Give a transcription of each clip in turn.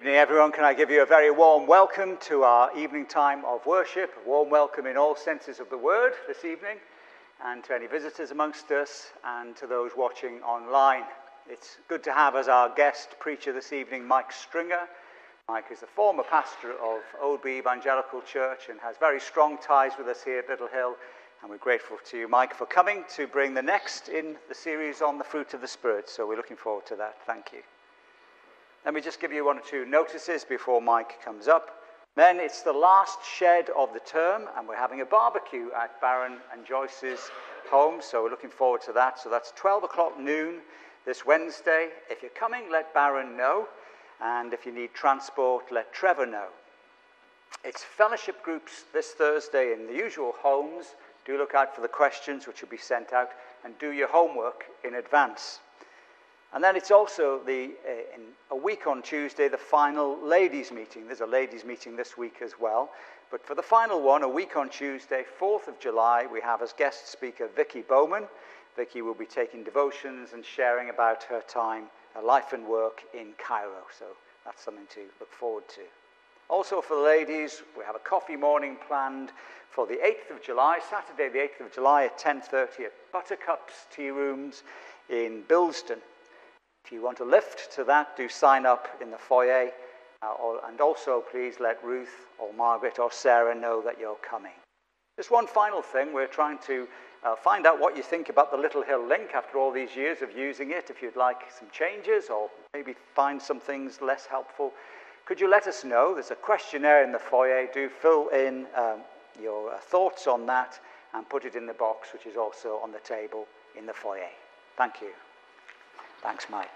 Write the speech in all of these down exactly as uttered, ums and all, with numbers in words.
Good evening, everyone. Can I give you a very warm welcome to our evening time of worship? A warm welcome in all senses of the word this evening, and to any visitors amongst us, and to those watching online. It's good to have as our guest preacher this evening Mike Stringer. Mike is the former pastor of Oldby Evangelical Church and has very strong ties with us here at Little Hill, and we're grateful to you, Mike, for coming to bring the next in the series on the fruit of the Spirit. So we're looking forward to that. Thank you. Let me just give you one or two notices before Mike comes up. Then it's the last shed of the term, and we're having a barbecue at Baron and Joyce's home, so we're looking forward to that. So that's twelve o'clock noon this Wednesday. If you're coming, let Baron know, and if you need transport, let Trevor know. It's fellowship groups this Thursday in the usual homes. Do look out for the questions which will be sent out, and do your homework in advance. And then it's also the uh, in a week on Tuesday, the final ladies' meeting. There's a ladies' meeting this week as well. But for the final one, a week on Tuesday, fourth of July, we have as guest speaker Vicky Bowman. Vicky will be taking devotions and sharing about her time, her life and work in Cairo. So that's something to look forward to. Also for the ladies, we have a coffee morning planned for the eighth of July, Saturday the eighth of July at ten thirty at Buttercup's Tea Rooms in Bilston. If you want a lift to that, do sign up in the foyer. Uh, or, and also, please let Ruth or Margaret or Sarah know that you're coming. Just one final thing. We're trying to uh, find out what you think about the Little Hill link after all these years of using it. If you'd like some changes or maybe find some things less helpful, could you let us know? There's a questionnaire in the foyer. Do fill in um, your uh, thoughts on that and put it in the box, which is also on the table in the foyer. Thank you. Thanks, Mike.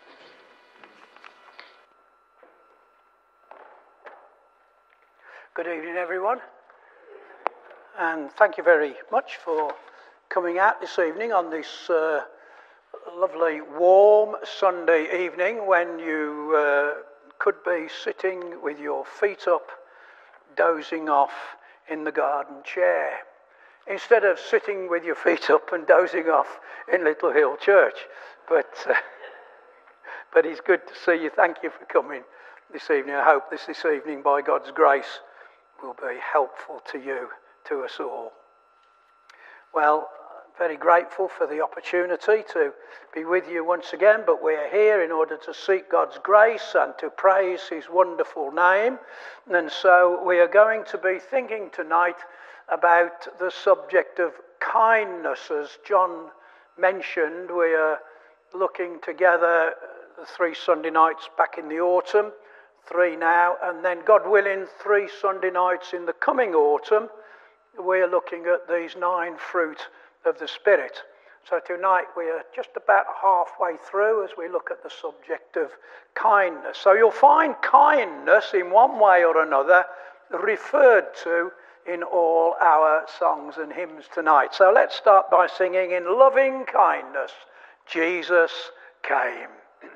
Good evening, everyone. And thank you very much for coming out this evening on this uh, lovely, warm Sunday evening when you uh, could be sitting with your feet up, dozing off in the garden chair, instead of sitting with your feet up and dozing off in Little Hill Church. But uh, but it's good to see you. Thank you for coming this evening. I hope this this evening, by God's grace, will be helpful to you, to us all. Well, very grateful for the opportunity to be with you once again, but we're here in order to seek God's grace and to praise his wonderful name. And so we are going to be thinking tonight about the subject of kindness. As John mentioned, we are looking together the three Sunday nights back in the autumn, three now, and then, God willing, three Sunday nights in the coming autumn, we're looking at these nine fruit of the Spirit. So tonight we are just about halfway through as we look at the subject of kindness. So you'll find kindness in one way or another referred to in all our songs and hymns tonight. So let's start by singing "In Loving Kindness Jesus Came."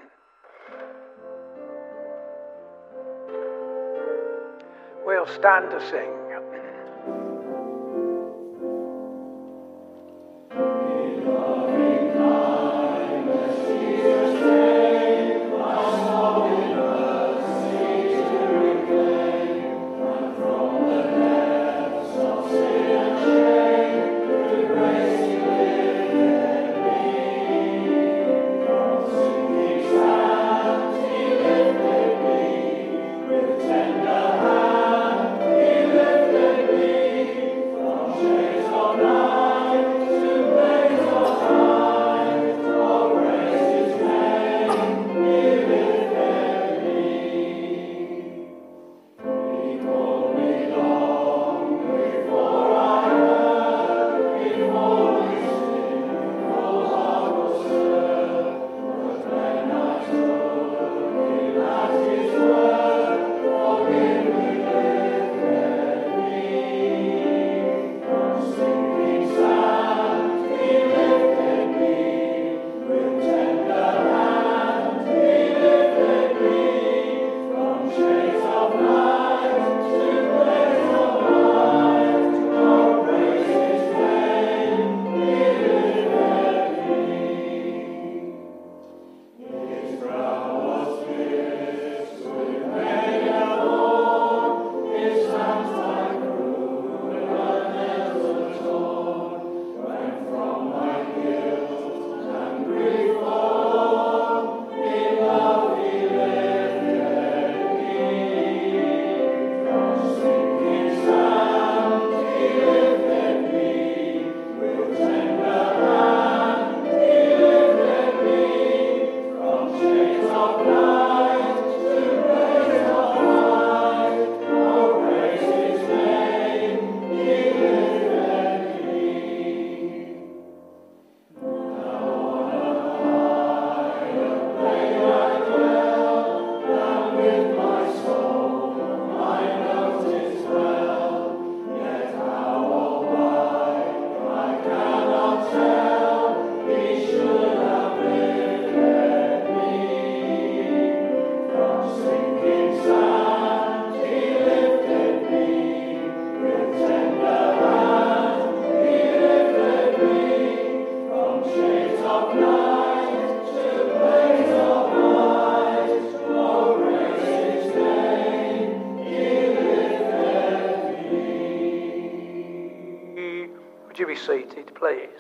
We'll stand to sing. Tender hand, he lifted seated, please.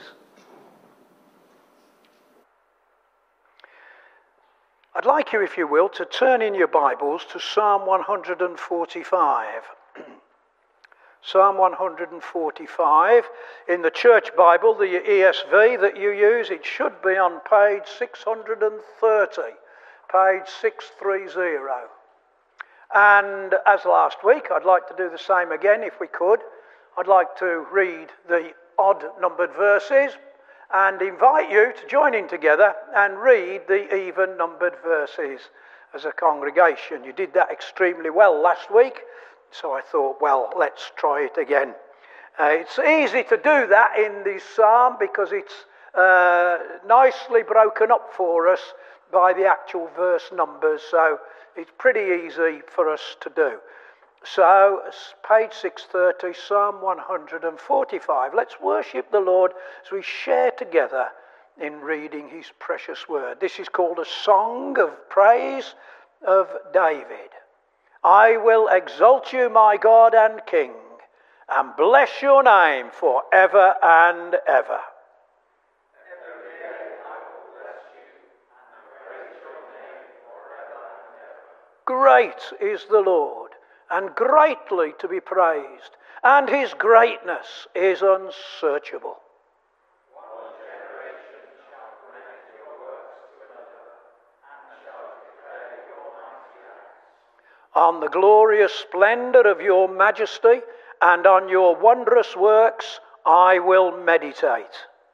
I'd like you, if you will, to turn in your Bibles to Psalm one forty-five. Psalm one forty-five. In the Church Bible, the E S V that you use, it should be on page six thirty. Page six thirty. And as last week, I'd like to do the same again if we could. I'd like to read the odd-numbered verses and invite you to join in together and read the even-numbered verses as a congregation. You did that extremely well last week, so I thought, well, let's try it again. Uh, it's easy to do that in this psalm because it's uh, nicely broken up for us by the actual verse numbers, so it's pretty easy for us to do. So, page six thirty, Psalm one forty-five. Let's worship the Lord as we share together in reading his precious word. This is called a song of praise of David. I will exalt you, my God and King, and bless your name forever and ever. Great is the Lord, and greatly to be praised, and his greatness is unsearchable. One generation shall commend your works to another, and shall declare your mighty acts. On the glorious splendour of your majesty, and on your wondrous works, I will meditate.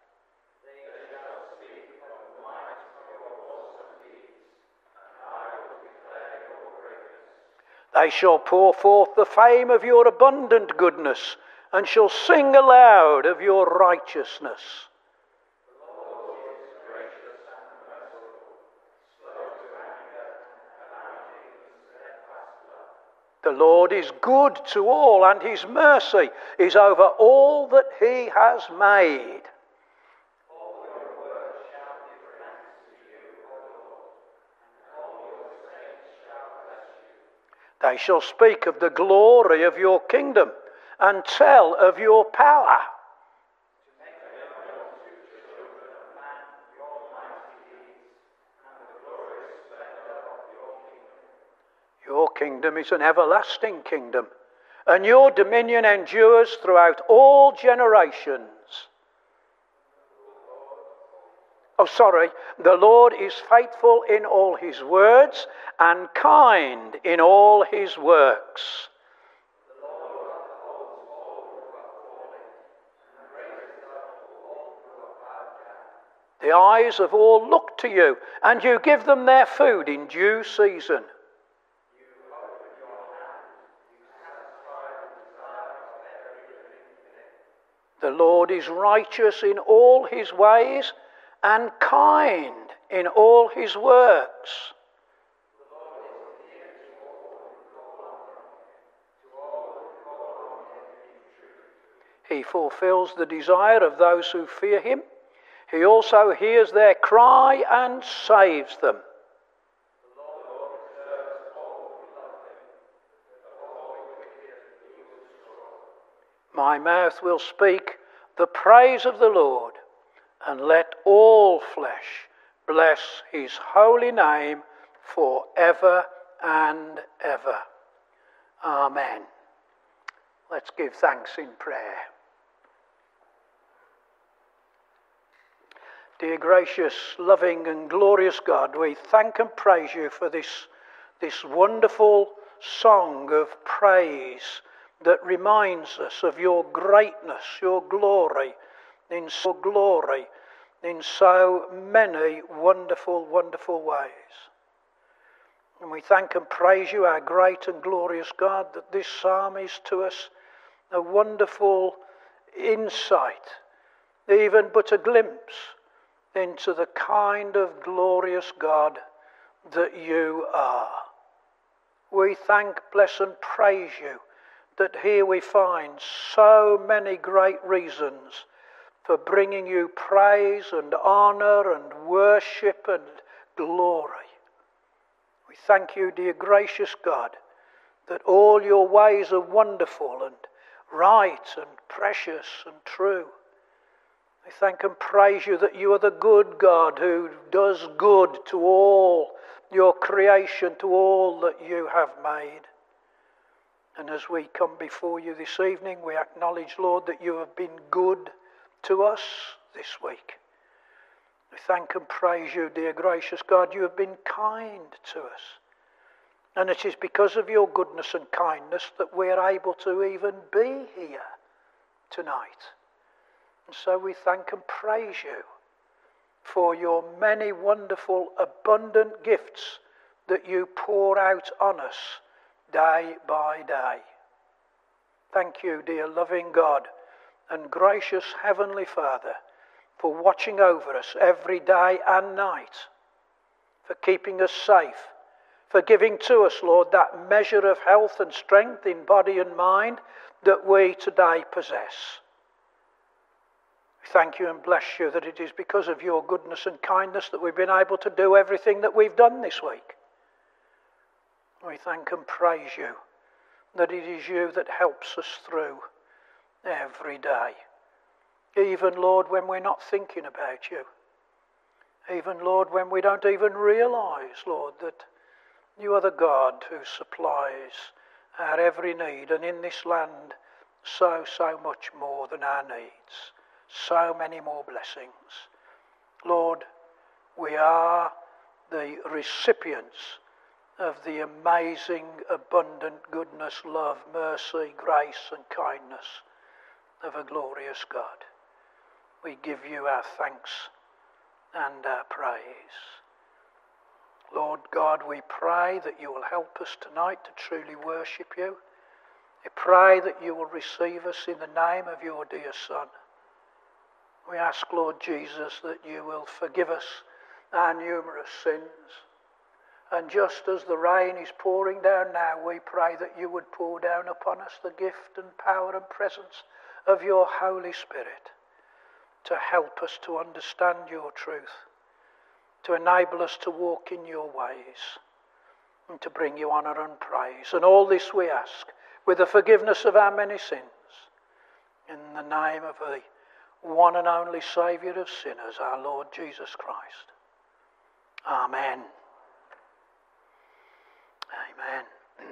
They shall pour forth the fame of your abundant goodness, and shall sing aloud of your righteousness. The Lord is gracious and merciful, slow to anger, and abounding in steadfast love. The Lord is good to all, and his mercy is over all that he has made. They shall speak of the glory of your kingdom and tell of your power. Your kingdom is an everlasting kingdom, and your dominion endures throughout all generations. Oh, sorry, the Lord is faithful in all his words and kind in all his works. The Lord upholds all who are falling and raises up all who are bowed down. The eyes of all look to you, and you give them their food in due season. You open your hand, you satisfy the desire of every living thing. The Lord is righteous in all his ways, and kind in all his works. The Lord is near to all who call on him, to all who call on him in truth. He fulfills the desire of those who fear him. He also hears their cry and saves them. The Lord preserves all who love him, but all the wicked he will destroy. My mouth will speak the praise of the Lord, and let all flesh bless his holy name forever and ever. Amen. Let's give thanks in prayer. Dear gracious, loving and glorious God, we thank and praise you for this, this wonderful song of praise that reminds us of your greatness, your glory, in so glory, in so many wonderful, wonderful ways. And we thank and praise you, our great and glorious God, that this psalm is to us a wonderful insight, even but a glimpse into the kind of glorious God that you are. We thank, bless and praise you that here we find so many great reasons for bringing you praise and honour and worship and glory. We thank you, dear gracious God, that all your ways are wonderful and right and precious and true. We thank and praise you that you are the good God who does good to all your creation, to all that you have made. And as we come before you this evening, we acknowledge, Lord, that you have been good to us this week. We thank and praise you, dear gracious God, you have been kind to us. And it is because of your goodness and kindness that we are able to even be here tonight. And so we thank and praise you for your many wonderful, abundant gifts that you pour out on us day by day. Thank you, dear loving God and gracious Heavenly Father, for watching over us every day and night, for keeping us safe, for giving to us, Lord, that measure of health and strength in body and mind that we today possess. We thank you and bless you that it is because of your goodness and kindness that we've been able to do everything that we've done this week. We thank and praise you that it is you that helps us through every day. Even, Lord, when we're not thinking about you. Even, Lord, when we don't even realise, Lord, that you are the God who supplies our every need, and in this land so, so much more than our needs. So many more blessings. Lord, we are the recipients of the amazing, abundant goodness, love, mercy, grace and kindness of a glorious God. We give you our thanks and our praise. Lord God, we pray that you will help us tonight to truly worship you. We pray that you will receive us in the name of your dear Son. We ask, Lord Jesus, that you will forgive us our numerous sins. And just as the rain is pouring down now, we pray that you would pour down upon us the gift and power and presence of your Holy Spirit to help us to understand your truth, to enable us to walk in your ways, and to bring you honour and praise. And all this we ask with the forgiveness of our many sins, in the name of the one and only Saviour of sinners, our Lord Jesus Christ. Amen. Amen.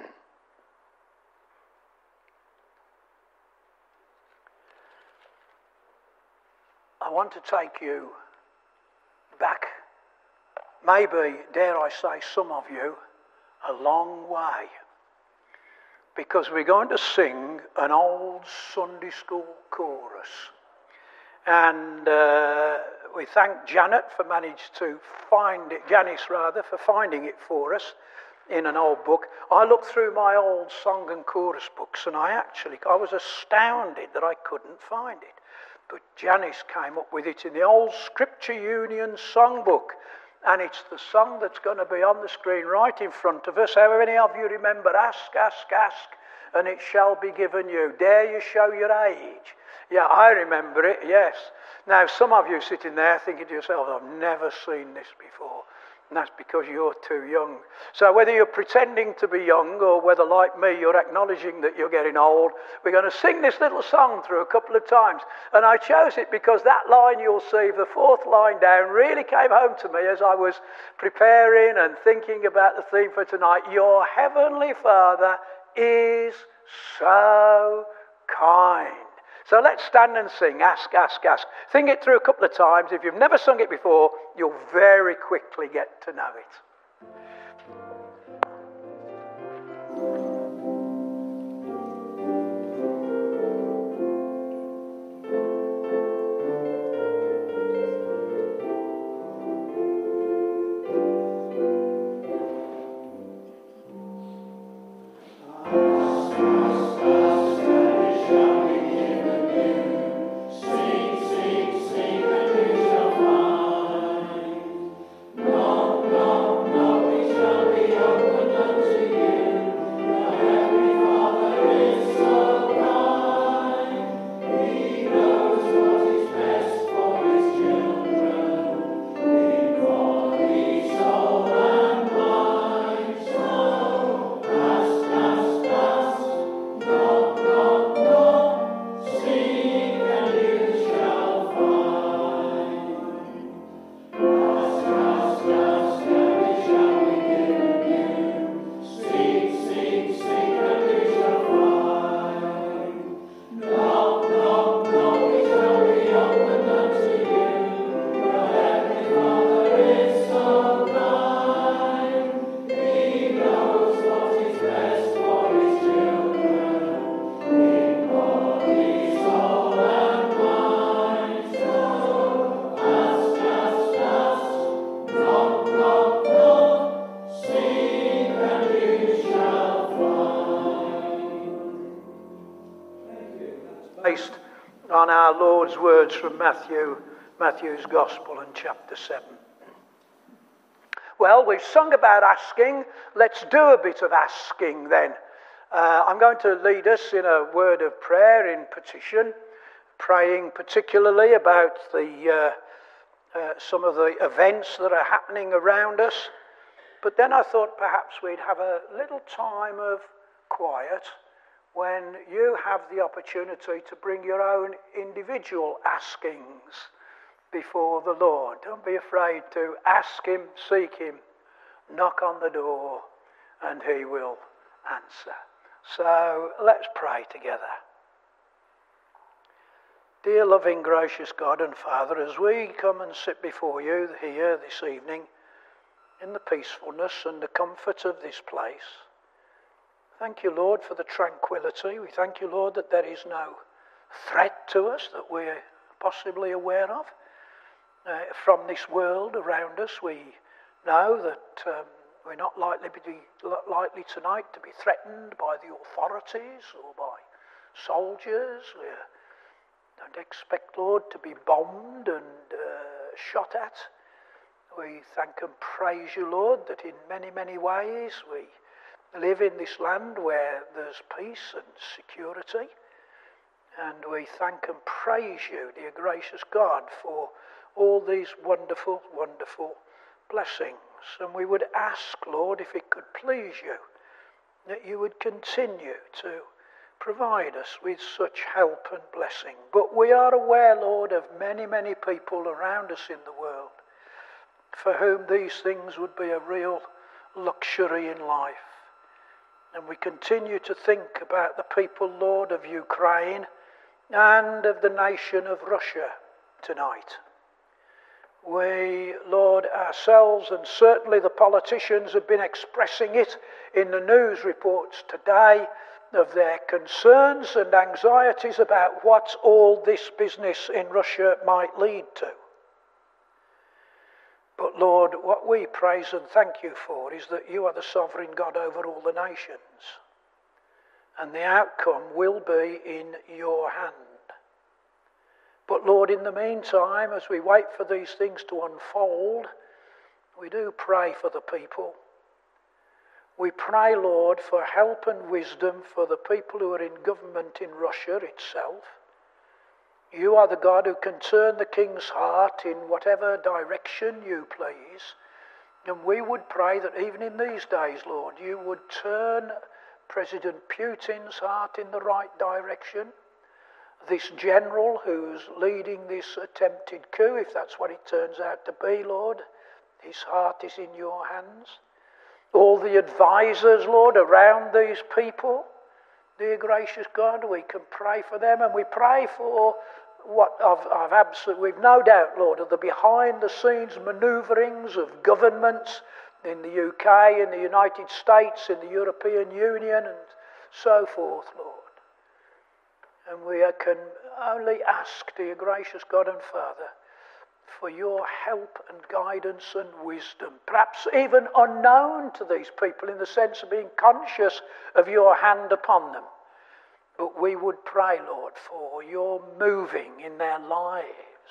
I want to take you back, maybe, dare I say, some of you, a long way. Because we're going to sing an old Sunday school chorus. And uh, we thank Janet for managing to find it, Janice rather, for finding it for us in an old book. I looked through my old song and chorus books and I actually, I was astounded that I couldn't find it. But Janice came up with it in the old Scripture Union songbook. And it's the song that's going to be on the screen right in front of us. How many of you remember, ask, ask, ask, and it shall be given you. Dare you show your age? Yeah, I remember it, yes. Now, some of you sitting there thinking to yourself, I've never seen this before. And that's because you're too young. So whether you're pretending to be young or whether, like me, you're acknowledging that you're getting old, we're going to sing this little song through a couple of times. And I chose it because that line you'll see, the fourth line down, really came home to me as I was preparing and thinking about the theme for tonight. Your Heavenly Father is so kind. So let's stand and sing, ask, ask, ask. Sing it through a couple of times. If you've never sung it before, you'll very quickly get to know it. No, no, no, we shall be on our Lord's words from Matthew, Matthew's Gospel in chapter seven. Well, we've sung about asking. Let's do a bit of asking then. Uh, I'm going to lead us in a word of prayer in petition, praying particularly about the uh, uh, some of the events that are happening around us. But then I thought perhaps we'd have a little time of quiet when you have the opportunity to bring your own individual askings before the Lord. Don't be afraid to ask him, seek him, knock on the door, and he will answer. So let's pray together. Dear loving, gracious God and Father, as we come and sit before you here this evening in the peacefulness and the comfort of this place, thank you, Lord, for the tranquility. We thank you, Lord, that there is no threat to us that we're possibly aware of. Uh, from this world around us, we know that um, we're not likely, to be, likely tonight to be threatened by the authorities or by soldiers. We don't expect, Lord, to be bombed and uh, shot at. We thank and praise you, Lord, that in many, many ways we live in this land where there's peace and security. And we thank and praise you, dear gracious God, for all these wonderful, wonderful blessings. And we would ask, Lord, if it could please you, that you would continue to provide us with such help and blessing. But we are aware, Lord, of many, many people around us in the world for whom these things would be a real luxury in life. And we continue to think about the people, Lord, of Ukraine and of the nation of Russia tonight. We, Lord, ourselves and certainly the politicians have been expressing it in the news reports today of their concerns and anxieties about what all this business in Russia might lead to. But Lord, what we praise and thank you for is that you are the sovereign God over all the nations. And the outcome will be in your hand. But Lord, in the meantime, as we wait for these things to unfold, we do pray for the people. We pray, Lord, for help and wisdom for the people who are in government in Russia itself. You are the God who can turn the king's heart in whatever direction you please. And we would pray that even in these days, Lord, you would turn President Putin's heart in the right direction. This general who's leading this attempted coup, if that's what it turns out to be, Lord, his heart is in your hands. All the advisors, Lord, around these people, dear gracious God, we can pray for them, and we pray for what I've, I've absolutely, we've no doubt, Lord, of the behind-the-scenes manoeuvrings of governments in the U K, in the United States, in the European Union, and so forth, Lord. And we can only ask, dear gracious God and Father, for your help and guidance and wisdom, perhaps even unknown to these people in the sense of being conscious of your hand upon them. But we would pray, Lord, for your moving in their lives.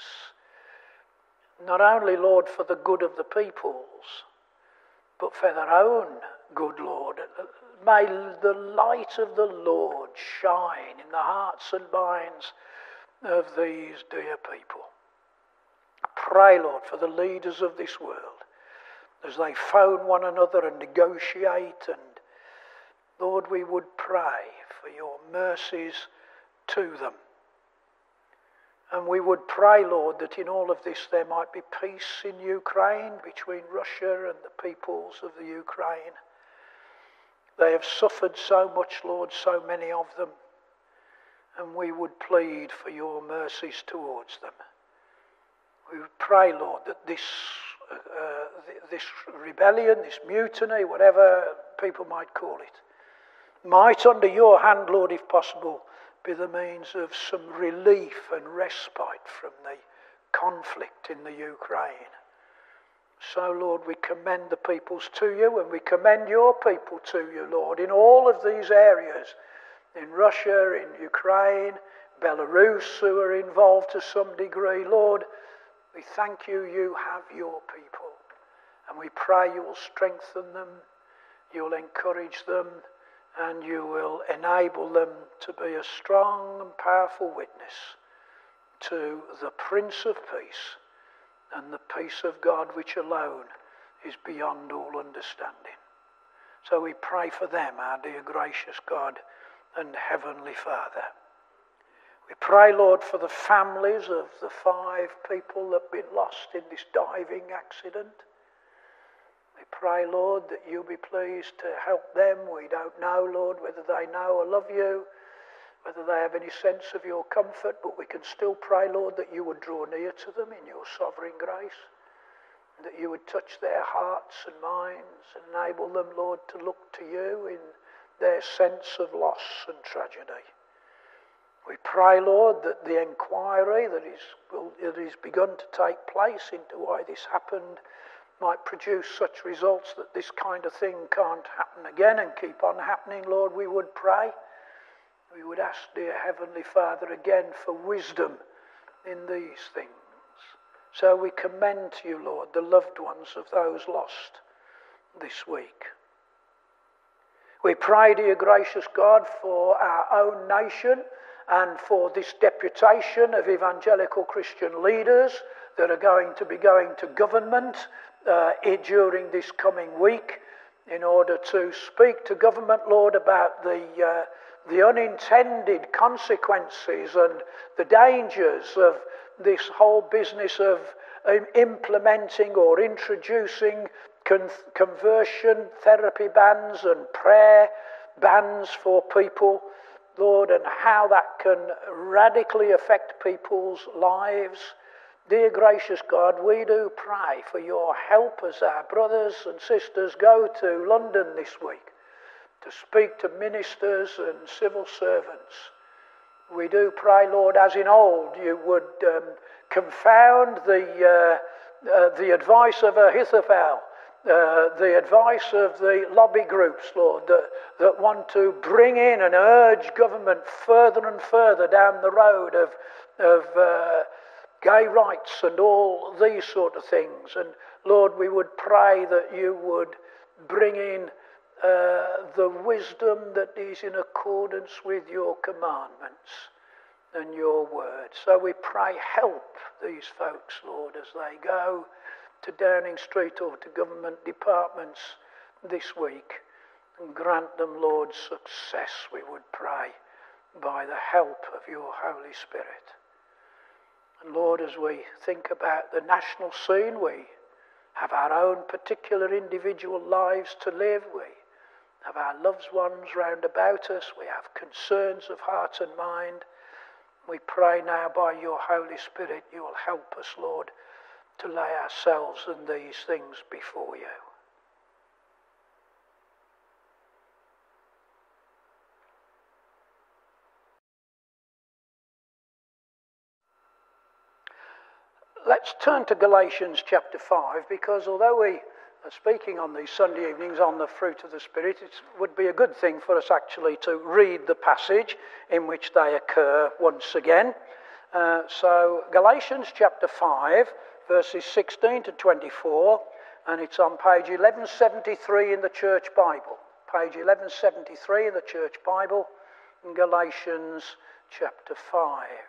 Not only, Lord, for the good of the peoples, but for their own good, Lord. May the light of the Lord shine in the hearts and minds of these dear people. Pray, Lord, for the leaders of this world as they phone one another and negotiate. And Lord, we would pray for your mercies to them. And we would pray, Lord, that in all of this there might be peace in Ukraine between Russia and the peoples of the Ukraine. They have suffered so much, Lord, so many of them. And we would plead for your mercies towards them. We would pray, Lord, that this uh, this rebellion, this mutiny, whatever people might call it, might under your hand, Lord, if possible, be the means of some relief and respite from the conflict in the Ukraine. So, Lord, we commend the peoples to you, and we commend your people to you, Lord, in all of these areas, in Russia, in Ukraine, Belarus who are involved to some degree. Lord, we thank you, you have your people. And we pray you will strengthen them, you will encourage them, and you will enable them to be a strong and powerful witness to the Prince of Peace and the peace of God which alone is beyond all understanding. So we pray for them, our dear gracious God and Heavenly Father. We pray, Lord, for the families of the five people that have been lost in this diving accident. We pray, Lord, that you'll be pleased to help them. We don't know, Lord, whether they know or love you, whether they have any sense of your comfort, but we can still pray, Lord, that you would draw near to them in your sovereign grace, and that you would touch their hearts and minds and enable them, Lord, to look to you in their sense of loss and tragedy. We pray, Lord, that the inquiry that is, will, that is begun to take place into why this happened might produce such results that this kind of thing can't happen again and keep on happening. Lord, we would pray. We would ask, dear Heavenly Father, again for wisdom in these things. So we commend to you, Lord, the loved ones of those lost this week. We pray, dear gracious God, for our own nation and for this deputation of evangelical Christian leaders that are going to be going to government uh, during this coming week in order to speak to government, Lord, about the, uh, the unintended consequences and the dangers of this whole business of um, implementing or introducing con- conversion therapy bans and prayer bans for people, Lord, and how that can radically affect people's lives. Dear gracious God, we do pray for your help as our brothers and sisters go to London this week to speak to ministers and civil servants. We do pray, Lord, as in old, you would um, confound the, uh, uh, the advice of Ahithophel, Uh, the advice of the lobby groups, Lord, that, that want to bring in and urge government further and further down the road of, of uh, gay rights and all these sort of things. And Lord, we would pray that you would bring in uh, the wisdom that is in accordance with your commandments and your word. So we pray, help these folks, Lord, as they go to Downing Street or to government departments this week, and grant them, Lord, success, we would pray, by the help of your Holy Spirit. And Lord, as we think about the national scene, we have our own particular individual lives to live. We have our loved ones round about us. We have concerns of heart and mind. We pray now by your Holy Spirit you will help us, Lord, to lay ourselves and these things before you. Let's turn to Galatians chapter five, because although we are speaking on these Sunday evenings on the fruit of the Spirit, it would be a good thing for us actually to read the passage in which they occur once again. Uh, so Galatians chapter five, verses sixteen to twenty-four, and it's on page eleven seventy-three in the Church Bible. Page eleven seventy-three in the Church Bible, in Galatians chapter five.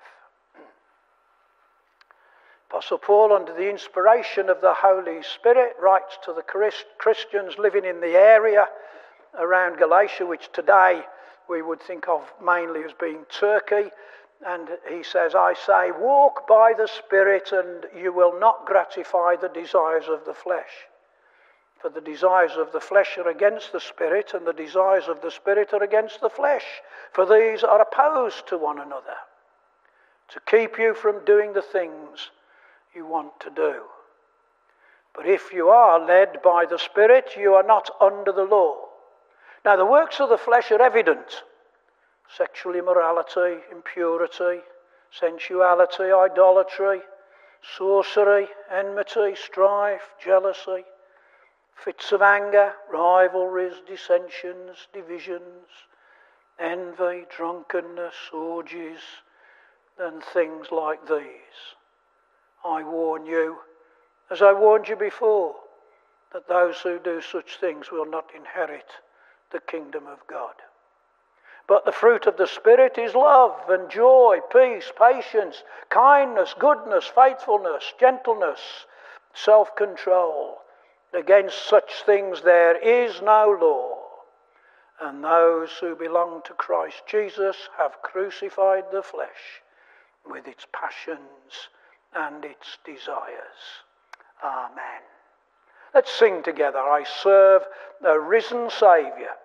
Apostle Paul, under the inspiration of the Holy Spirit, writes to the Christians living in the area around Galatia, which today we would think of mainly as being Turkey. And he says, I say, walk by the Spirit, and you will not gratify the desires of the flesh. For the desires of the flesh are against the Spirit, and the desires of the Spirit are against the flesh. For these are opposed to one another, to keep you from doing the things you want to do. But if you are led by the Spirit, you are not under the law. Now the works of the flesh are evident: sexual immorality, impurity, sensuality, idolatry, sorcery, enmity, strife, jealousy, fits of anger, rivalries, dissensions, divisions, envy, drunkenness, orgies, than things like these. I warn you, as I warned you before, that those who do such things will not inherit the kingdom of God. But the fruit of the Spirit is love and joy, peace, patience, kindness, goodness, faithfulness, gentleness, self-control. Against such things there is no law. And those who belong to Christ Jesus have crucified the flesh with its passions and its desires. Amen. Let's sing together. I serve a risen Saviour.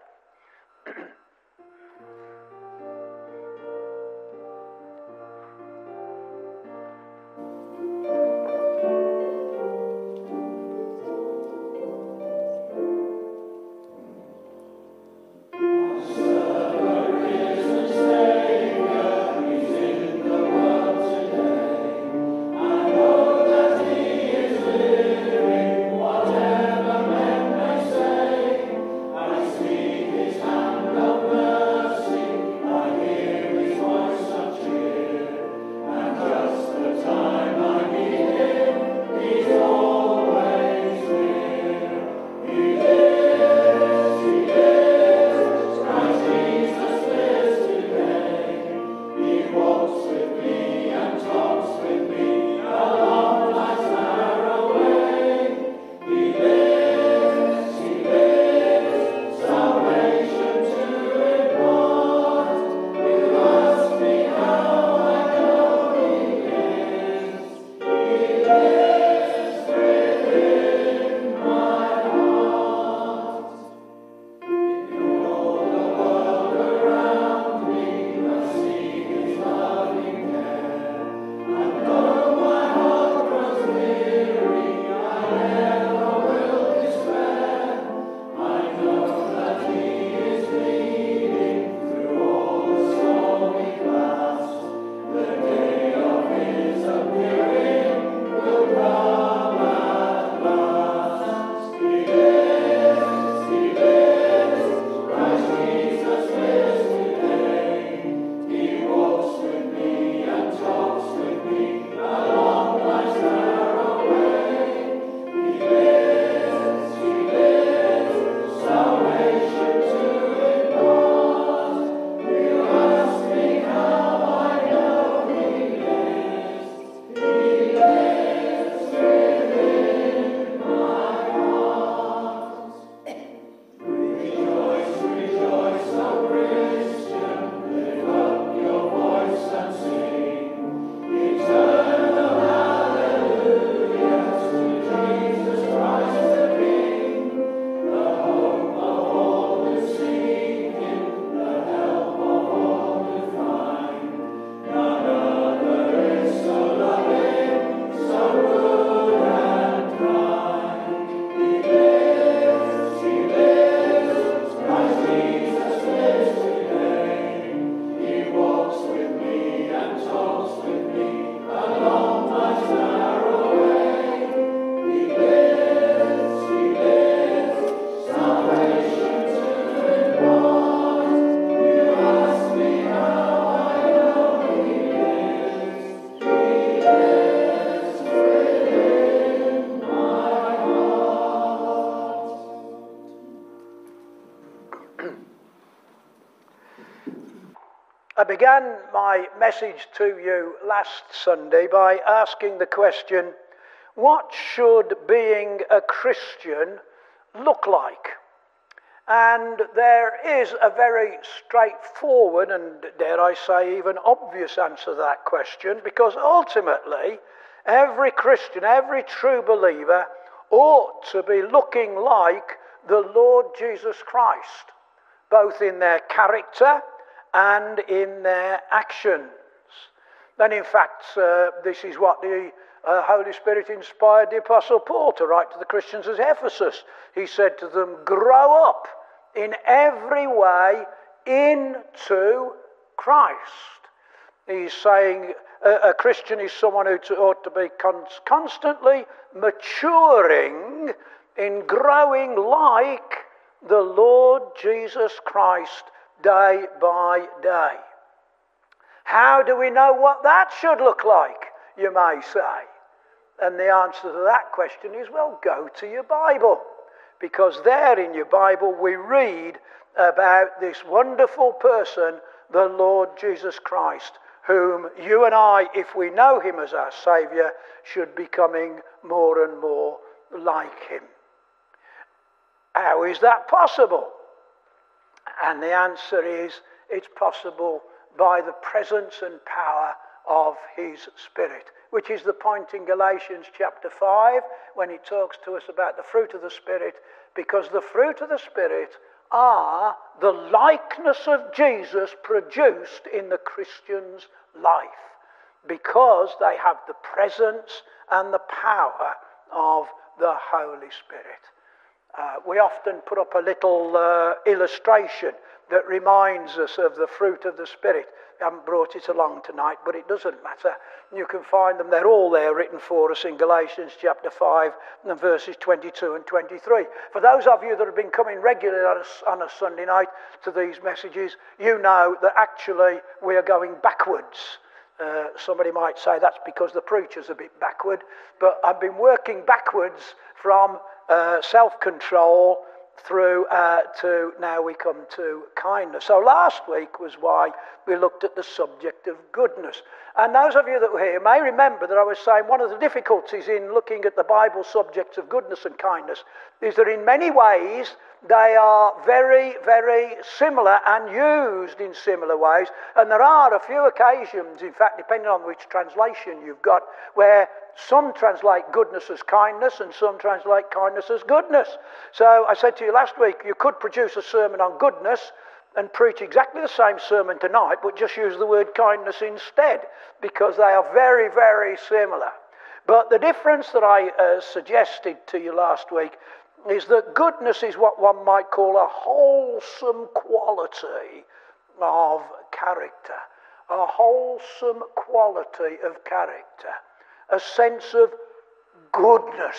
I began my message to you last Sunday by asking the question, what should being a Christian look like? And there is a very straightforward and, dare I say, even obvious answer to that question, because ultimately every Christian, every true believer ought to be looking like the Lord Jesus Christ, both in their character and in their actions. And in fact, uh, this is what the uh, Holy Spirit inspired the Apostle Paul to write to the Christians at Ephesus. He said to them, grow up in every way into Christ. He's saying a, a Christian is someone who to, ought to be con- constantly maturing in growing like the Lord Jesus Christ day by day. How do we know what that should look like, you may say? And the answer to that question is, well, go to your Bible. Because there in your Bible we read about this wonderful person, the Lord Jesus Christ, whom you and I, if we know him as our Saviour, should be becoming more and more like him. How is that possible? And the answer is, it's possible by the presence and power of his Spirit, which is the point in Galatians chapter five when it talks to us about the fruit of the Spirit, because the fruit of the Spirit are the likeness of Jesus produced in the Christian's life, because they have the presence and the power of the Holy Spirit. Uh, we often put up a little uh, illustration that reminds us of the fruit of the Spirit. I haven't brought it along tonight, but it doesn't matter. You can find them. They're all there written for us in Galatians chapter five and verses twenty-two and twenty-three. For those of you that have been coming regularly on a, on a Sunday night to these messages, you know that actually we are going backwards. Uh, somebody might say that's because the preacher's a bit backward, but I've been working backwards from uh, self-control through uh, to now we come to kindness. So last week was why we looked at the subject of goodness. And those of you that were here may remember that I was saying one of the difficulties in looking at the Bible subjects of goodness and kindness is that in many ways they are very, very similar and used in similar ways. And there are a few occasions, in fact, depending on which translation you've got, where some translate goodness as kindness and some translate kindness as goodness. So I said to you last week, you could produce a sermon on goodness and preach exactly the same sermon tonight, but just use the word kindness instead, because they are very, very similar. But the difference that I uh, suggested to you last week is that goodness is what one might call a wholesome quality of character. A wholesome quality of character. A sense of goodness.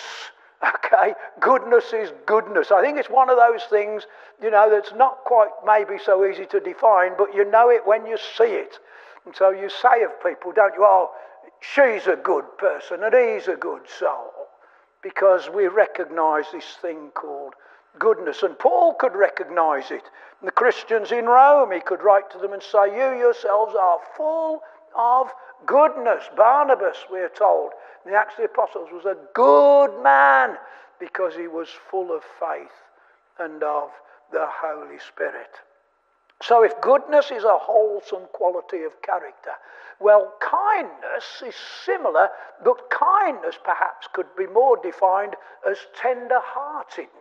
Okay, goodness is goodness. I think it's one of those things, you know, that's not quite maybe so easy to define, but you know it when you see it. And so you say of people, don't you, oh, she's a good person and he's a good soul, because we recognise this thing called goodness. And Paul could recognise it. And the Christians in Rome, he could write to them and say, you yourselves are full of goodness. Barnabas, we're told, in the Acts of the Apostles, was a good man because he was full of faith and of the Holy Spirit. So if goodness is a wholesome quality of character, well, kindness is similar, but kindness perhaps could be more defined as tender-heartedness.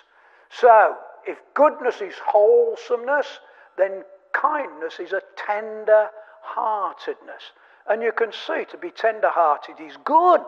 So if goodness is wholesomeness, then kindness is a tender-heartedness. And you can see to be tender-hearted is good.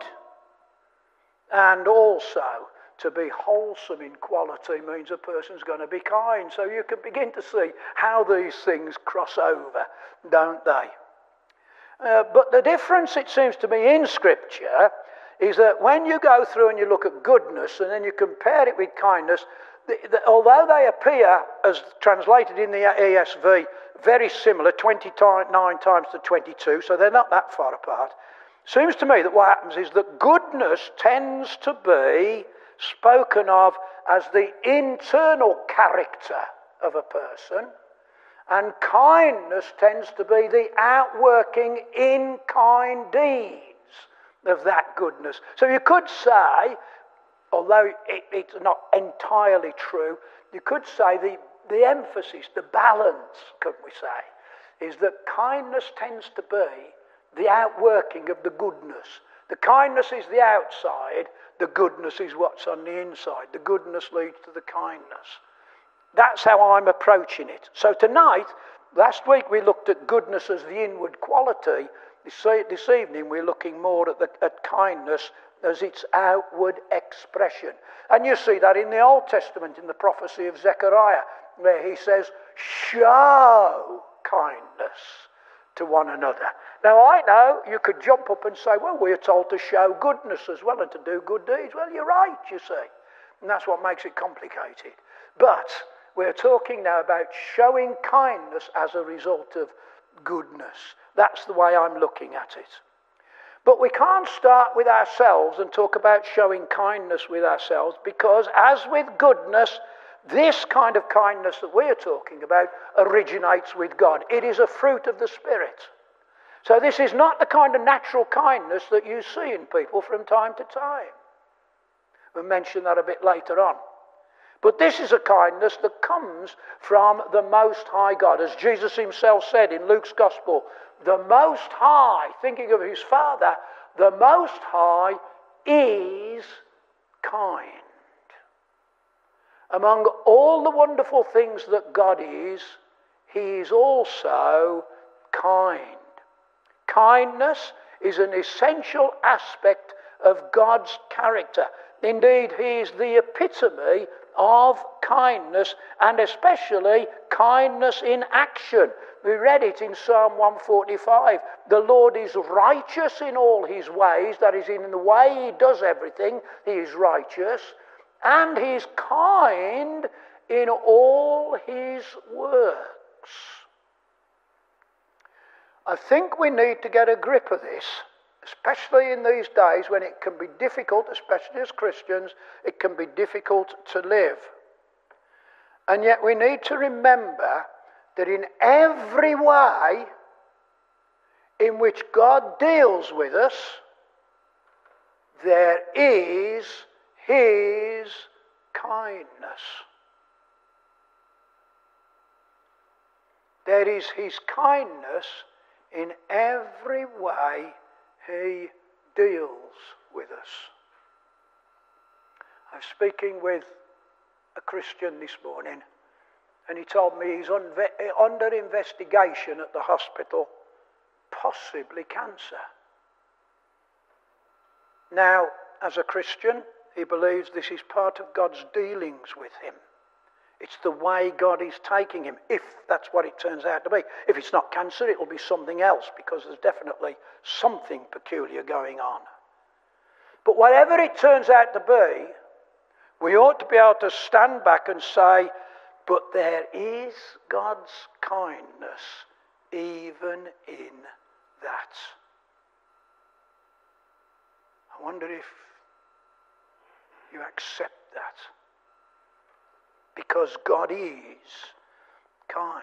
And also to be wholesome in quality means a person's going to be kind. So you can begin to see how these things cross over, don't they? Uh, but the difference, it seems to me, in Scripture is that when you go through and you look at goodness and then you compare it with kindness, the, the, although they appear, as translated in the E S V, very similar, twenty-nine times to twenty-two, so they're not that far apart. Seems to me that what happens is that goodness tends to be spoken of as the internal character of a person, and kindness tends to be the outworking in kind deeds of that goodness. So you could say, although it, it's not entirely true, you could say the The emphasis, the balance, could we say, is that kindness tends to be the outworking of the goodness. The kindness is the outside, the goodness is what's on the inside. The goodness leads to the kindness. That's how I'm approaching it. So tonight, last week we looked at goodness as the inward quality. This, this evening we're looking more at, the, at kindness as its outward expression. And you see that in the Old Testament, in the prophecy of Zechariah, where he says, show kindness to one another. Now I know you could jump up and say, well, we're told to show goodness as well and to do good deeds. Well, you're right, you see. And that's what makes it complicated. But we're talking now about showing kindness as a result of goodness. That's the way I'm looking at it. But we can't start with ourselves and talk about showing kindness with ourselves, because as with goodness, this kind of kindness that we're talking about originates with God. It is a fruit of the Spirit. So this is not the kind of natural kindness that you see in people from time to time. We'll mention that a bit later on. But this is a kindness that comes from the Most High God. As Jesus himself said in Luke's Gospel, the Most High, thinking of his Father, the Most High is kind. Among all the wonderful things that God is, he is also kind. Kindness is an essential aspect of God's character. Indeed, he is the epitome of kindness, and especially kindness in action. We read it in Psalm one forty-five. The Lord is righteous in all his ways. That is, in the way he does everything, he is righteous. And he is kind in all his works. I think we need to get a grip of this, especially in these days when it can be difficult, especially as Christians, it can be difficult to live. And yet we need to remember that in every way in which God deals with us, there is his kindness. There is his kindness in every way he deals with us. I was speaking with a Christian this morning, and he told me he's under investigation at the hospital, possibly cancer. Now, as a Christian, he believes this is part of God's dealings with him. It's the way God is taking him, if that's what it turns out to be. If it's not cancer, it will be something else, because there's definitely something peculiar going on. But whatever it turns out to be, we ought to be able to stand back and say, but there is God's kindness even in that. I wonder if you accept that. Because God is kind.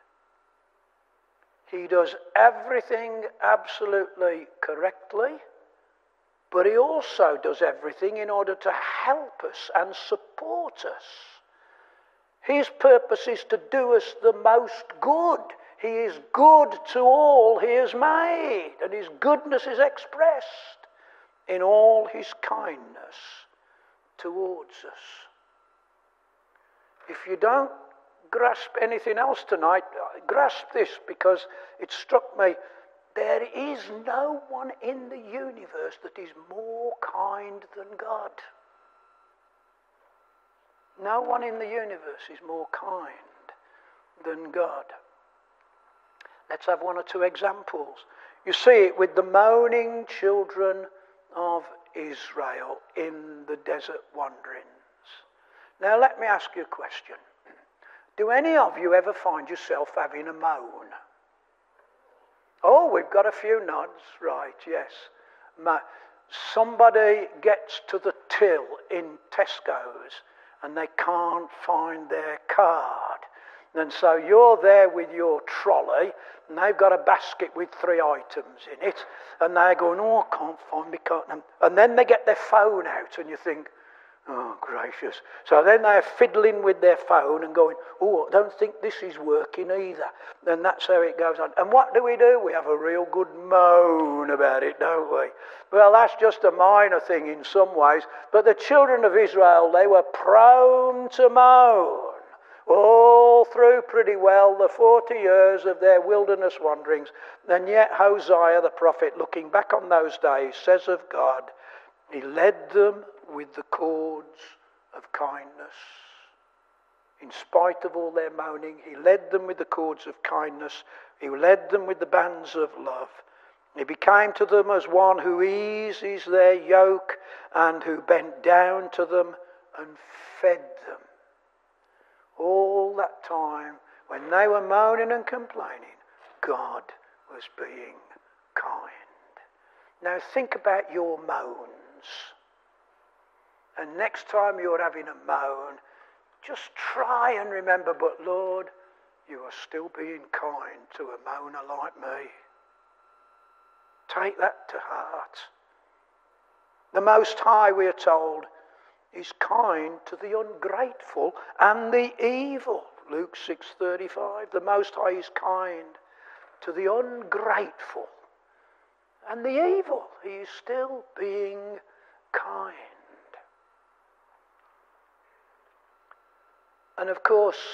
He does everything absolutely correctly, but he also does everything in order to help us and support us. His purpose is to do us the most good. He is good to all he has made, and his goodness is expressed in all his kindness towards us. If you don't grasp anything else tonight, grasp this, because it struck me. There is no one in the universe that is more kind than God. No one in the universe is more kind than God. Let's have one or two examples. You see it with the moaning children of Israel in the desert wanderings. Now let me ask you a question. Do any of you ever find yourself having a moan? Oh, we've got a few nods. Right, yes. Somebody gets to the till in Tesco's and they can't find their card. And so you're there with your trolley, and they've got a basket with three items in it, and they're going, oh, I can't find my card. And then they get their phone out, and you think, oh, gracious. So then they're fiddling with their phone and going, oh, I don't think this is working either. And that's how it goes on. And what do we do? We have a real good moan about it, don't we? Well, that's just a minor thing in some ways. But the children of Israel, they were prone to moan all through pretty well the forty years of their wilderness wanderings. And yet Hosea the prophet, looking back on those days, says of God, he led them with the cords of kindness. In spite of all their moaning, he led them with the cords of kindness. He led them with the bands of love. He became to them as one who eases their yoke and who bent down to them and fed them. All that time, when they were moaning and complaining, God was being kind. Now think about your moans. And next time you're having a moan, just try and remember, but Lord, you are still being kind to a moaner like me. Take that to heart. The Most High, we are told, is kind to the ungrateful and the evil. Luke six thirty-five. The Most High is kind to the ungrateful and the evil. He is still being kind. And of course,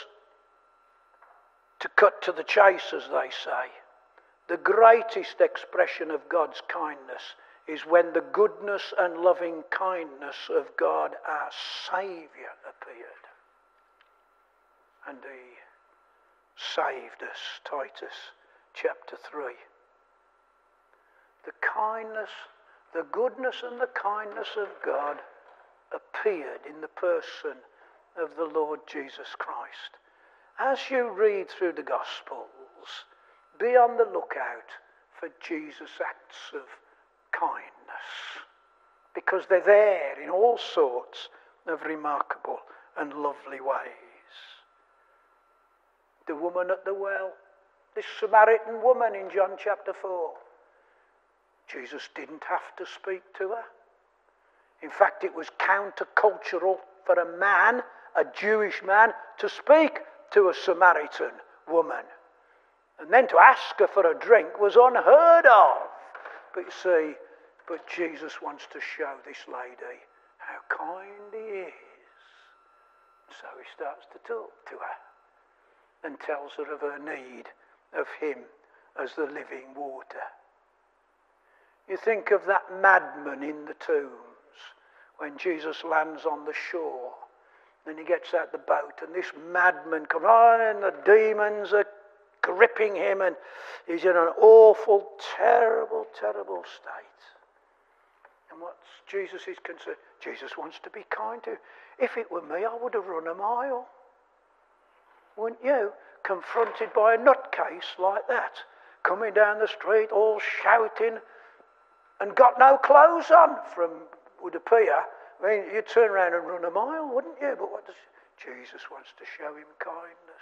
to cut to the chase, as they say, the greatest expression of God's kindness is when the goodness and loving kindness of God, our Saviour, appeared. And he saved us, Titus chapter three. The kindness, the goodness and the kindness of God appeared in the person of the Lord Jesus Christ. As you read through the Gospels, be on the lookout for Jesus' acts of kindness, because they're there in all sorts of remarkable and lovely ways. The woman at the well, this Samaritan woman in John chapter four, Jesus didn't have to speak to her. In fact, it was countercultural for a man, a Jewish man, to speak to a Samaritan woman. And then to ask her for a drink was unheard of. But you see, but Jesus wants to show this lady how kind he is. So he starts to talk to her and tells her of her need of him as the living water. You think of that madman in the tombs when Jesus lands on the shore. Then he gets out the boat and this madman comes on and the demons are gripping him and he's in an awful, terrible, terrible state. And what's Jesus' concern? Jesus wants to be kind to him. If it were me, I would have run a mile. Wouldn't you? Confronted by a nutcase like that, coming down the street all shouting and got no clothes on, from would appear. I mean, you'd turn around and run a mile, wouldn't you? But what does Jesus wants to show him kindness.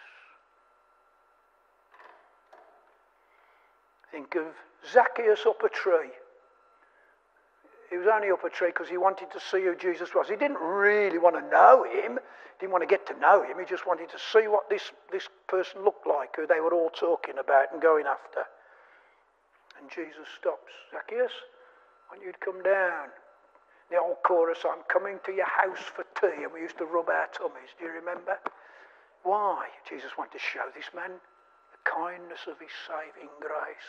Think of Zacchaeus up a tree. He was only up a tree because he wanted to see who Jesus was. He didn't really want to know him. Didn't want to get to know him. He just wanted to see what this, this person looked like, who they were all talking about and going after. And Jesus stops. Zacchaeus, I want you to come down. The old chorus, I'm coming to your house for tea, and we used to rub our tummies. Do you remember? Why? Jesus wanted to show this man the kindness of his saving grace.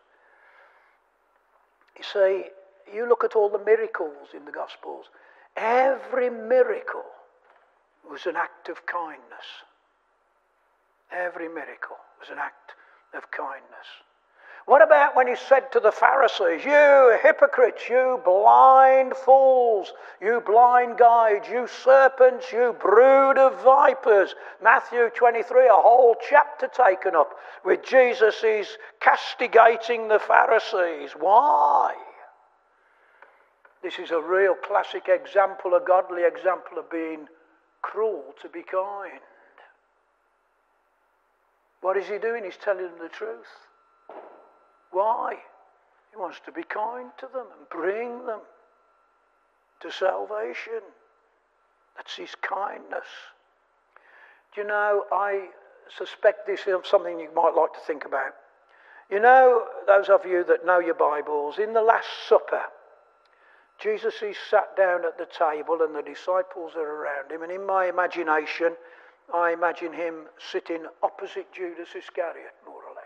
You see, you look at all the miracles in the Gospels. Every miracle was an act of kindness. Every miracle was an act of kindness. What about when he said to the Pharisees, you hypocrites, you blind fools, you blind guides, you serpents, you brood of vipers. Matthew twenty-three, a whole chapter taken up with Jesus is castigating the Pharisees. Why? This is a real classic example, a godly example of being cruel to be kind. What is he doing? He's telling them the truth. Why? He wants to be kind to them and bring them to salvation. That's his kindness. Do you know, I suspect this is something you might like to think about. You know, those of you that know your Bibles, in the Last Supper, Jesus is sat down at the table and the disciples are around him, and in my imagination, I imagine him sitting opposite Judas Iscariot, more or less.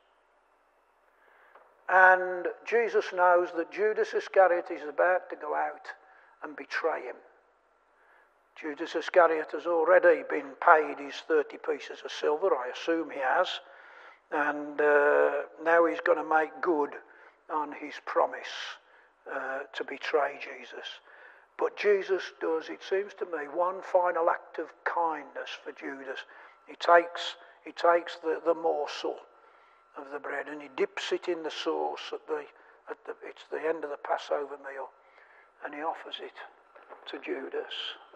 And Jesus knows that Judas Iscariot is about to go out and betray him. Judas Iscariot has already been paid his thirty pieces of silver, I assume he has, and uh, now he's going to make good on his promise uh, to betray Jesus. But Jesus does, it seems to me, one final act of kindness for Judas. He takes, he takes the, the morsel of the bread, and he dips it in the sauce at the, at the, it's the end of the Passover meal, and he offers it to Judas.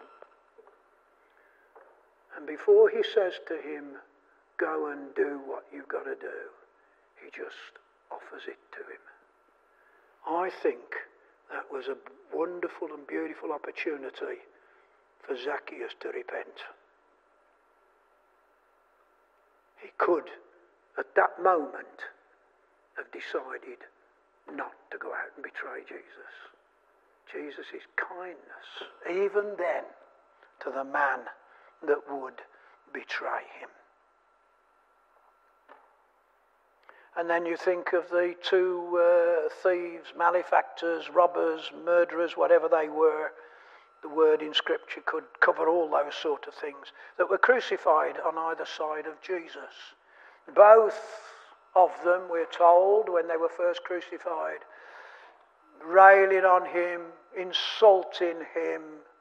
And before he says to him, go and do what you've got to do, he just offers it to him. I think that was a wonderful and beautiful opportunity for Zacchaeus to repent. He could, at that moment, have decided not to go out and betray Jesus. Jesus' kindness, even then, to the man that would betray him. And then you think of the two uh, thieves, malefactors, robbers, murderers, whatever they were. The word in Scripture could cover all those sort of things that were crucified on either side of Jesus. Both of them, we're told, when they were first crucified, railing on him, insulting him,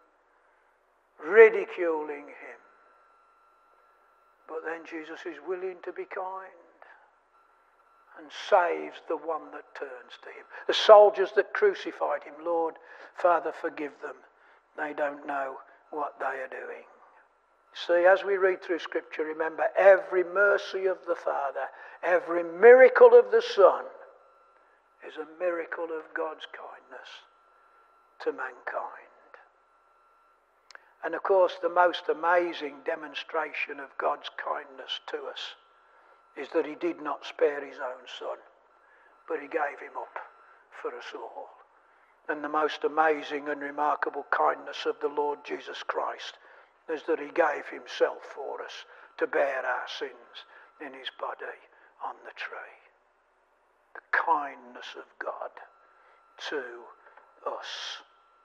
ridiculing him. But then Jesus is willing to be kind and saves the one that turns to him. The soldiers that crucified him, Lord, Father, forgive them. They don't know what they are doing. See, as we read through Scripture, remember every mercy of the Father, every miracle of the Son is a miracle of God's kindness to mankind. And of course, the most amazing demonstration of God's kindness to us is that he did not spare his own Son, but he gave him up for us all. And the most amazing and remarkable kindness of the Lord Jesus Christ is that he gave himself for us to bear our sins in his body on the tree. The kindness of God to us.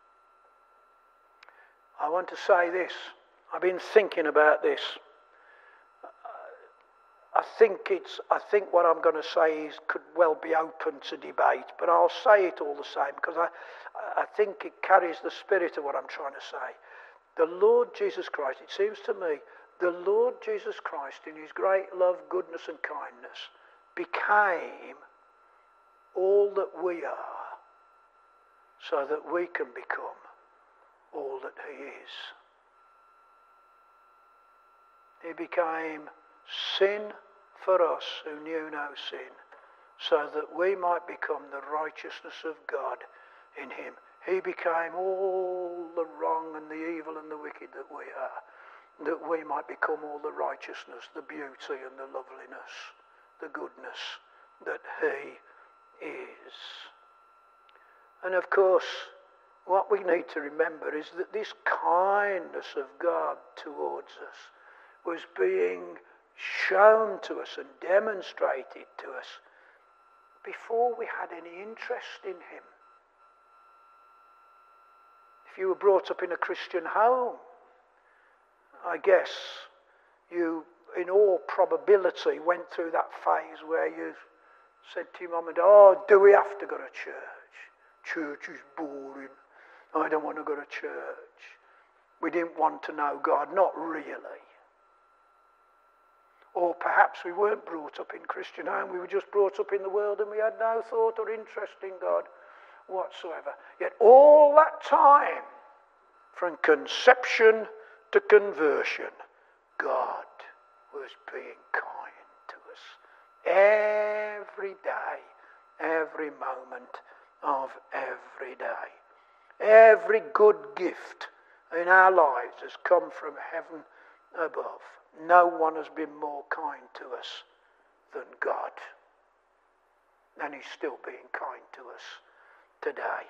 I want to say this. I've been thinking about this. I think it's. I think what I'm going to say is could well be open to debate, but I'll say it all the same because I, I think it carries the spirit of what I'm trying to say. The Lord Jesus Christ, it seems to me, the Lord Jesus Christ in his great love, goodness and kindness became all that we are so that we can become all that he is. He became sin for us who knew no sin, so that we might become the righteousness of God in him. He became all the wrong and the evil and the wicked that we are, that we might become all the righteousness, the beauty and the loveliness, the goodness that he is. And of course, what we need to remember is that this kindness of God towards us was being shown to us and demonstrated to us before we had any interest in him. If you were brought up in a Christian home, I guess you, in all probability, went through that phase where you said to your mum and dad, oh, do we have to go to church? Church is boring. I don't want to go to church. We didn't want to know God, not really. Or perhaps we weren't brought up in Christian home, we were just brought up in the world and we had no thought or interest in God whatsoever. Yet all that time, from conception to conversion, God was being kind to us. Every day, every moment of every day. Every good gift in our lives has come from heaven above. No one has been more kind to us than God. And he's still being kind to us today.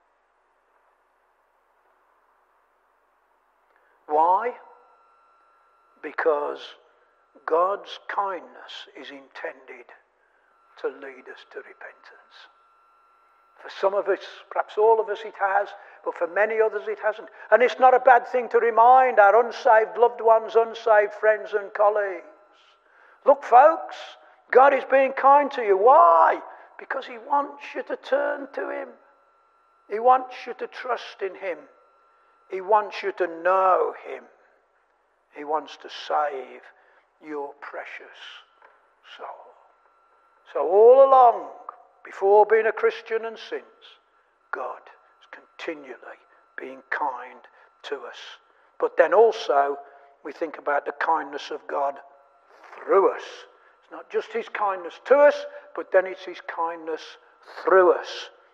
Why? Because God's kindness is intended to lead us to repentance. For some of us, perhaps all of us it has, but for many others it hasn't. And it's not a bad thing to remind our unsaved loved ones, unsaved friends and colleagues. Look, folks, God is being kind to you. Why? Because he wants you to turn to him. He wants you to trust in him. He wants you to know him. He wants to save your precious soul. So all along, before being a Christian and since, God is continually being kind to us. But then also, we think about the kindness of God through us. It's not just his kindness to us, but then it's his kindness through us.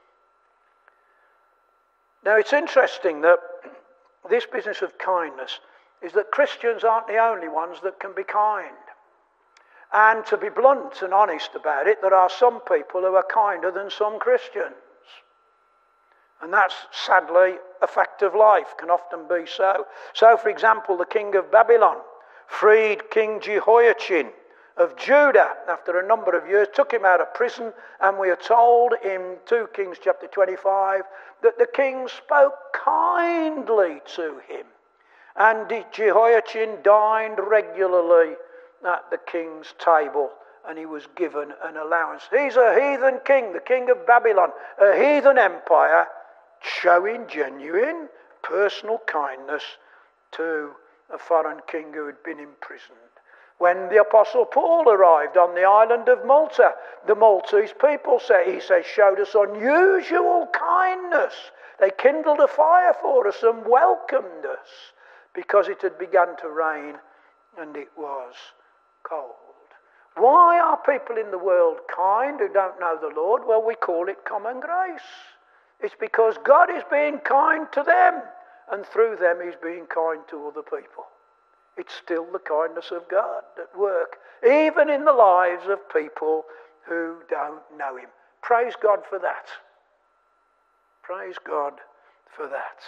Now it's interesting that this business of kindness is that Christians aren't the only ones that can be kind. And to be blunt and honest about it, there are some people who are kinder than some Christians. And that's sadly a fact of life, can often be so. So, for example, the king of Babylon freed King Jehoiachin of Judah after a number of years, took him out of prison, and we are told in Second Kings chapter twenty-five that the king spoke kindly to him. And Jehoiachin dined regularly at the king's table, and he was given an allowance. He's a heathen king, the king of Babylon, a heathen empire, showing genuine personal kindness to a foreign king who had been imprisoned. When the Apostle Paul arrived on the island of Malta, the Maltese people, say, he says, showed us unusual kindness. They kindled a fire for us and welcomed us because it had begun to rain and it was cold. Why are people in the world kind who don't know the Lord? Well, we call it common grace. It's because God is being kind to them, and through them he's being kind to other people. It's still the kindness of God at work, even in the lives of people who don't know him. Praise God for that. Praise God for that.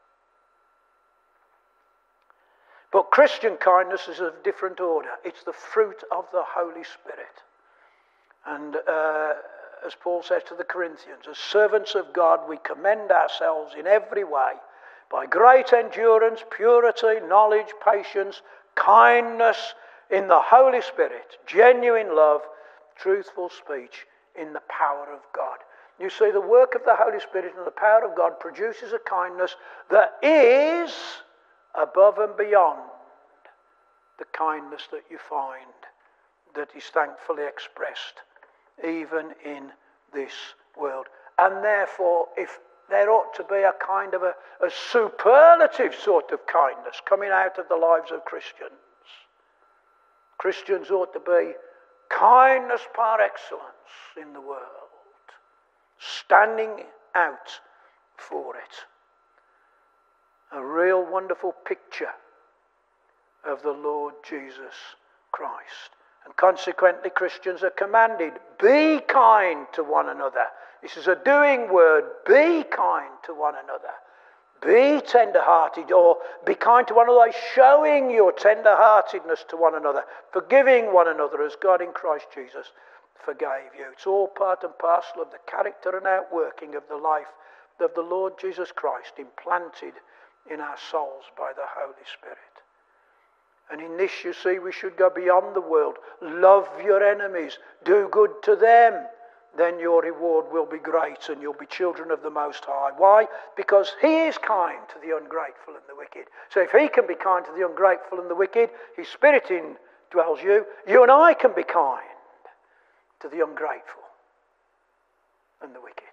But Christian kindness is of a different order. It's the fruit of the Holy Spirit. And uh, as Paul says to the Corinthians, as servants of God, we commend ourselves in every way by great endurance, purity, knowledge, patience, kindness in the Holy Spirit, genuine love, truthful speech in the power of God. You see, the work of the Holy Spirit and the power of God produces a kindness that is above and beyond the kindness that you find that is thankfully expressed even in this world. And therefore, if there ought to be a kind of a, a superlative sort of kindness coming out of the lives of Christians. Christians ought to be kindness par excellence in the world, standing out for it. A real wonderful picture of the Lord Jesus Christ. And consequently, Christians are commanded, be kind to one another. This is a doing word. Be kind to one another. Be tender-hearted, or be kind to one another, showing your tender-heartedness to one another, forgiving one another as God in Christ Jesus forgave you. It's all part and parcel of the character and outworking of the life of the Lord Jesus Christ, implanted in our souls by the Holy Spirit. And in this, you see, we should go beyond the world. Love your enemies. Do good to them. Then your reward will be great and you'll be children of the Most High. Why? Because he is kind to the ungrateful and the wicked. So if he can be kind to the ungrateful and the wicked, his Spirit indwells you. You and I can be kind to the ungrateful and the wicked.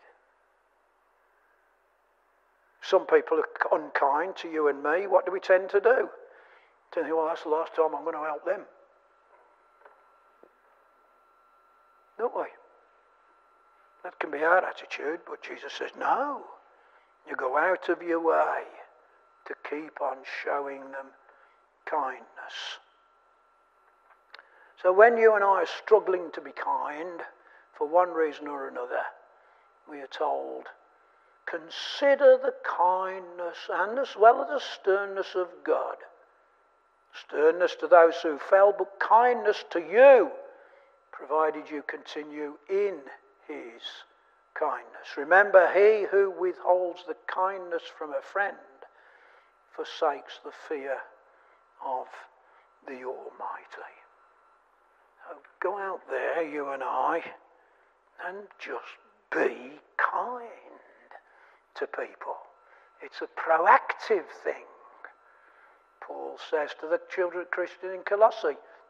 Some people are unkind to you and me. What do we tend to do? To think, well, that's the last time I'm going to help them. Don't we? That can be our attitude, but Jesus says, no. You go out of your way to keep on showing them kindness. So when you and I are struggling to be kind, for one reason or another, we are told, consider the kindness and as well as the sternness of God. Sternness to those who fell, but kindness to you, provided you continue in his kindness. Remember, he who withholds the kindness from a friend forsakes the fear of the Almighty. So go out there, you and I, and just be kind to people. It's a proactive thing. Paul says to the children of Christians in Colossae,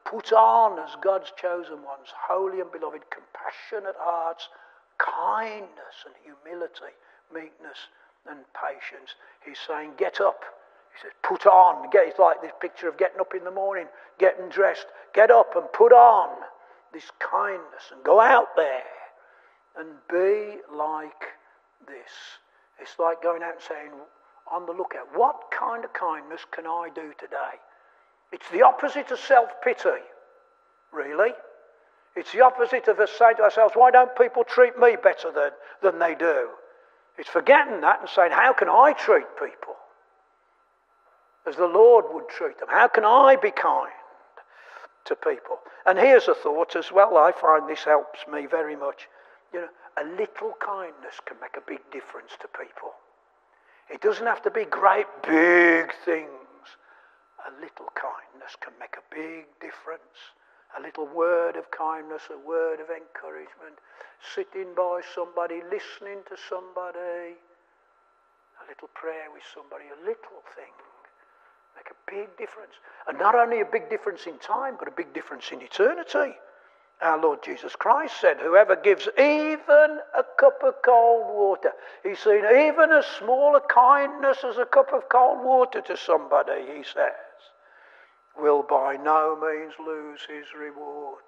Put on as God's chosen ones, holy and beloved, compassionate hearts, kindness and humility, meekness and patience. He's saying, get up. He says, put on. Get, it's like this picture of getting up in the morning, getting dressed. Get up and put on this kindness and go out there and be like this. It's like going out and saying, on the lookout, what kind of kindness can I do today? It's the opposite of self-pity, really. It's the opposite of us saying to ourselves, why don't people treat me better than, than they do? It's forgetting that and saying, how can I treat people as the Lord would treat them? How can I be kind to people? And here's a thought as well. I find this helps me very much. You know, a little kindness can make a big difference to people. It doesn't have to be great big things. A little kindness can make a big difference. A little word of kindness, a word of encouragement, sitting by somebody, listening to somebody, a little prayer with somebody, a little thing, make a big difference. And not only a big difference in time, but a big difference in eternity. Our Lord Jesus Christ said, whoever gives even a cup of cold water, he's seen even as small a kindness as a cup of cold water to somebody, he says, will by no means lose his reward.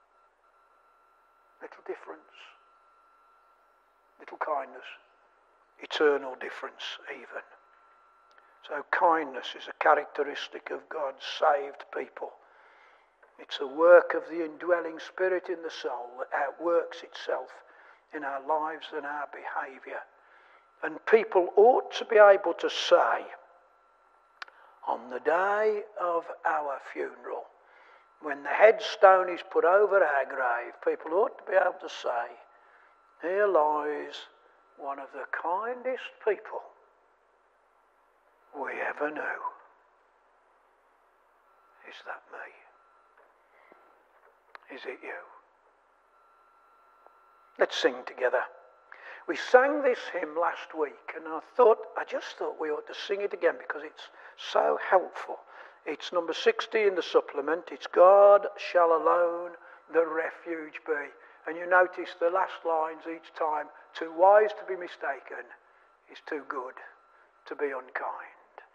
Little difference, little kindness, eternal difference even. So kindness is a characteristic of God's saved people. It's a work of the indwelling spirit in the soul that outworks itself in our lives and our behaviour. And people ought to be able to say, on the day of our funeral, when the headstone is put over our grave, people ought to be able to say, here lies one of the kindest people we ever knew. Is that me? Is it you? Let's sing together. We sang this hymn last week, and I thought, I just thought we ought to sing it again because it's so helpful. It's number sixty in the supplement. It's God shall alone the refuge be. And you notice the last lines each time, too wise to be mistaken is too good to be unkind.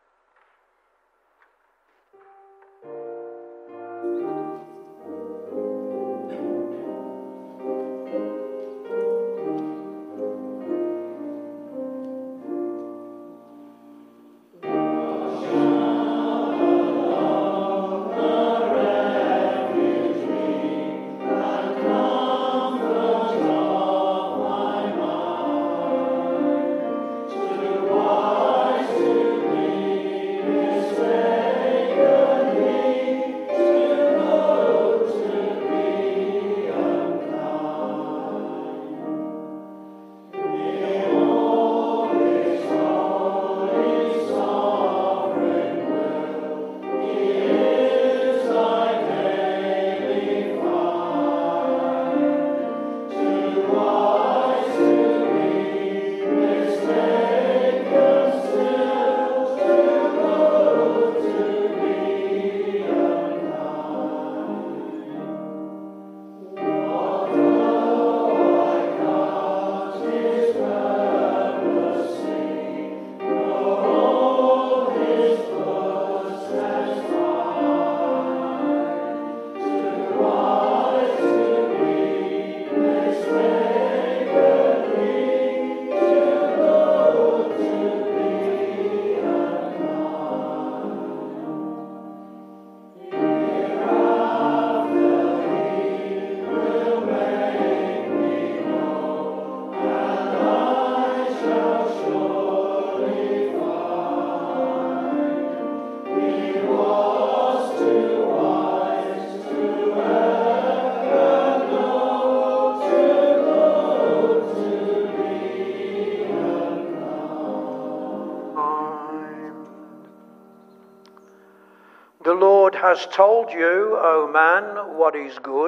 Has told you, O man, what is good,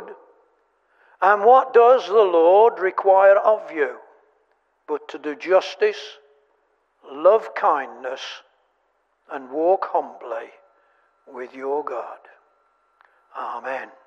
and what does the Lord require of you, but to do justice, love kindness, and walk humbly with your God. Amen.